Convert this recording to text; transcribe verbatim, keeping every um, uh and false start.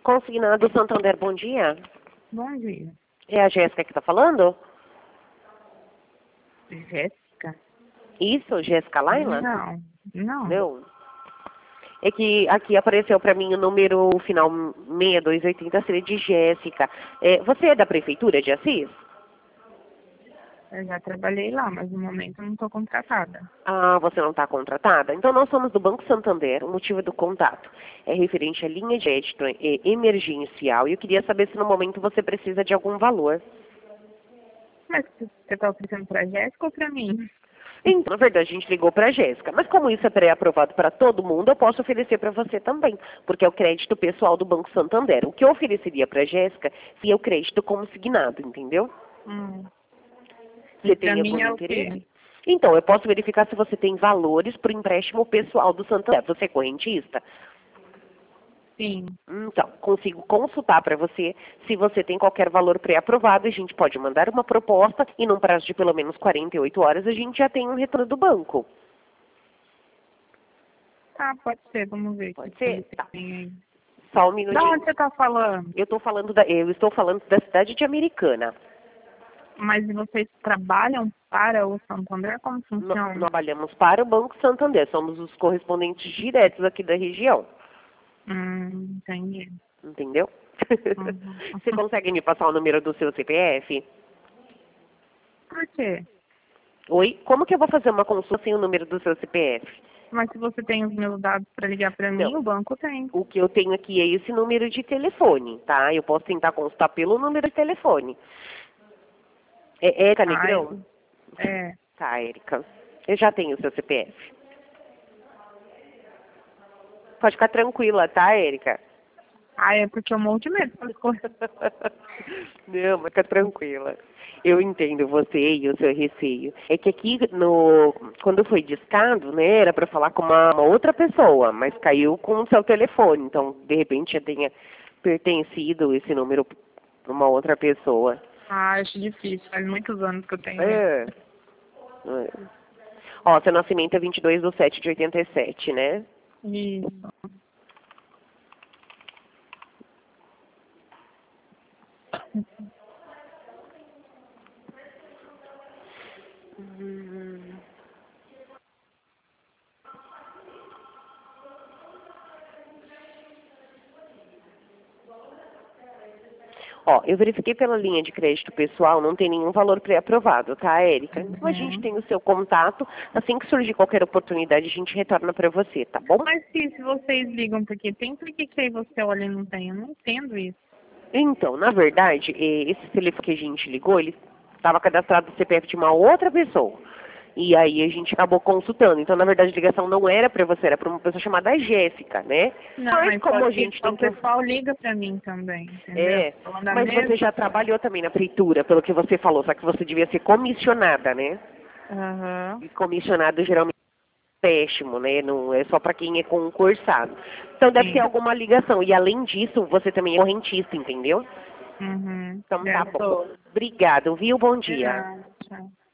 Consignado Santander, bom dia. Bom dia. É a Jéssica que está falando? Jéssica? Isso, Jéssica Laila? Não, não. Não. É que aqui apareceu para mim o número final seis dois oito zero, seria de Jéssica. É, você é da Prefeitura de Assis? Eu já trabalhei lá, mas no momento eu não estou contratada. Ah, você não está contratada? Então nós somos do Banco Santander, o motivo do contato é referente à linha de crédito é, emergencial e eu queria saber se no momento você precisa de algum valor. Mas você está oferecendo para a Jéssica ou para mim? Então, na verdade, a gente ligou para a Jéssica, mas como isso é pré-aprovado para todo mundo, eu posso oferecer para você também, porque é o crédito pessoal do Banco Santander. O que eu ofereceria para a Jéssica seria o crédito consignado, entendeu? Hum. Você Para tem mim algum é o interesse? quê? Então, eu posso verificar se você tem valores para o empréstimo pessoal do Santander. Você é correntista? Sim. Então, consigo consultar para você se você tem qualquer valor pré-aprovado. A gente pode mandar uma proposta e num prazo de pelo menos quarenta e oito horas a gente já tem um retorno do banco. Tá, pode ser, vamos ver. Pode que ser? você Tá. tem aí. Só um Da minutinho. onde você está falando? Eu estou falando da, eu estou falando da cidade de Americana. Mas vocês trabalham para o Santander? Como No- funciona? Nós trabalhamos para o Banco Santander. Somos os correspondentes diretos aqui da região. Hum, entendi. Entendeu? Uhum. Você consegue me passar o número do seu C P F? Por quê? Oi? Como que eu vou fazer uma consulta sem o número do seu C P F? Mas se você tem os meus dados para ligar para mim, Não. o banco tem. O que eu tenho aqui é esse número de telefone, tá? Eu posso tentar consultar pelo número de telefone. É Érica Negrão? Ai, é. Tá, Érica. Eu já tenho o seu C P F. Pode ficar tranquila, tá, Érica? Ah, é porque eu morro de medo dessas coisas. Não, mas fica tranquila. Eu entendo você e o seu receio. É que aqui, no, quando foi discado, né, era para falar com uma, uma outra pessoa, mas caiu com o seu telefone. Então, de repente, já tenha pertencido esse número para uma outra pessoa. Ah, acho difícil. Faz muitos anos que eu tenho. É. É. Ó, seu nascimento é vinte e dois de sete de oitenta e sete, né? Isso. Hum. Ó, eu verifiquei pela linha de crédito pessoal, não tem nenhum valor pré-aprovado, tá, Érica? Então a gente Uhum. tem o seu contato, assim que surgir qualquer oportunidade a gente retorna para você, tá bom? Mas se, se vocês ligam porque tem, por que que aí você olha e não tem? Eu não entendo isso. Então, na verdade, eh, esse telefone que a gente ligou, ele estava cadastrado no C P F de uma outra pessoa. E aí a gente acabou consultando. Então, na verdade, a ligação não era para você, era para uma pessoa chamada Jéssica, né? Não, Mas mas como só a que gente tem o que... pessoal liga pra mim também, entendeu? É, Falando da mas você mesma já coisa. trabalhou também na prefeitura, pelo que você falou, só que você devia ser comissionada, né? Aham. E comissionado geralmente é péssimo, né? Não é só para quem é concursado. Então deve ter Sim. alguma ligação. E além disso, você também é correntista, entendeu? Uhum. Então tá Deve bom. ser. Obrigada, viu? Bom De dia. nada. Tchau.